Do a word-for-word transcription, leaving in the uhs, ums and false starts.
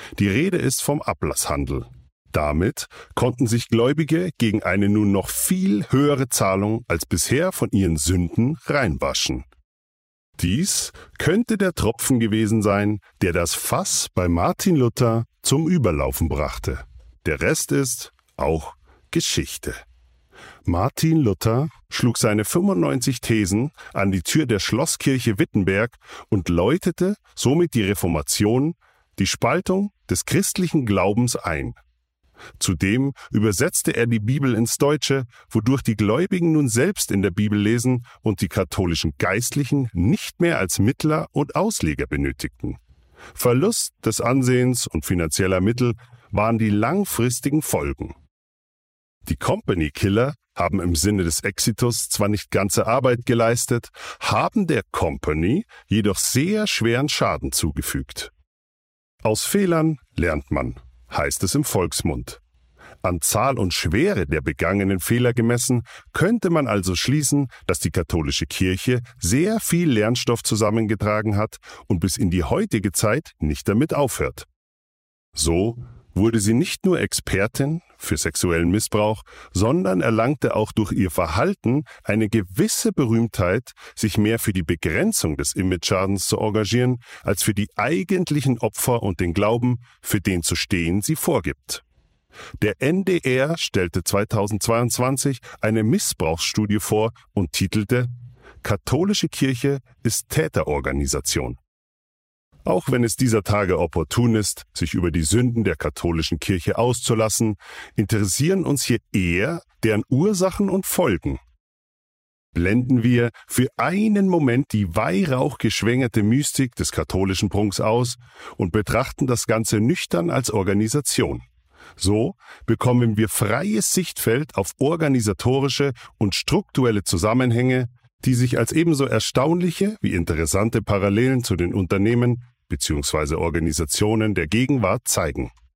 Die Rede ist vom Ablasshandel. Damit konnten sich Gläubige gegen eine nun noch viel höhere Zahlung als bisher von ihren Sünden reinwaschen. Dies könnte der Tropfen gewesen sein, der das Fass bei Martin Luther zum Überlaufen brachte. Der Rest ist auch Geschichte. Martin Luther schlug seine fünfundneunzig Thesen an die Tür der Schlosskirche Wittenberg und läutete somit die Reformation, die Spaltung des christlichen Glaubens ein. Zudem übersetzte er die Bibel ins Deutsche, wodurch die Gläubigen nun selbst in der Bibel lesen und die katholischen Geistlichen nicht mehr als Mittler und Ausleger benötigten. Verlust des Ansehens und finanzieller Mittel waren die langfristigen Folgen. Die Company Killer haben im Sinne des Exitus zwar nicht ganze Arbeit geleistet, haben der Company jedoch sehr schweren Schaden zugefügt. Aus Fehlern lernt man, heißt es im Volksmund. An Zahl und Schwere der begangenen Fehler gemessen, könnte man also schließen, dass die katholische Kirche sehr viel Lernstoff zusammengetragen hat und bis in die heutige Zeit nicht damit aufhört. So wurde sie nicht nur Expertin für sexuellen Missbrauch, sondern erlangte auch durch ihr Verhalten eine gewisse Berühmtheit, sich mehr für die Begrenzung des Imageschadens zu engagieren, als für die eigentlichen Opfer und den Glauben, für den zu stehen sie vorgibt. Der N D R stellte zweitausendzweiundzwanzig eine Missbrauchsstudie vor und titelte »Katholische Kirche ist Täterorganisation«. Auch wenn es dieser Tage opportun ist, sich über die Sünden der katholischen Kirche auszulassen, interessieren uns hier eher deren Ursachen und Folgen. Blenden wir für einen Moment die weihrauchgeschwängerte Mystik des katholischen Prunks aus und betrachten das Ganze nüchtern als Organisation. So bekommen wir freies Sichtfeld auf organisatorische und strukturelle Zusammenhänge, die sich als ebenso erstaunliche wie interessante Parallelen zu den Unternehmen bzw. Organisationen der Gegenwart zeigen.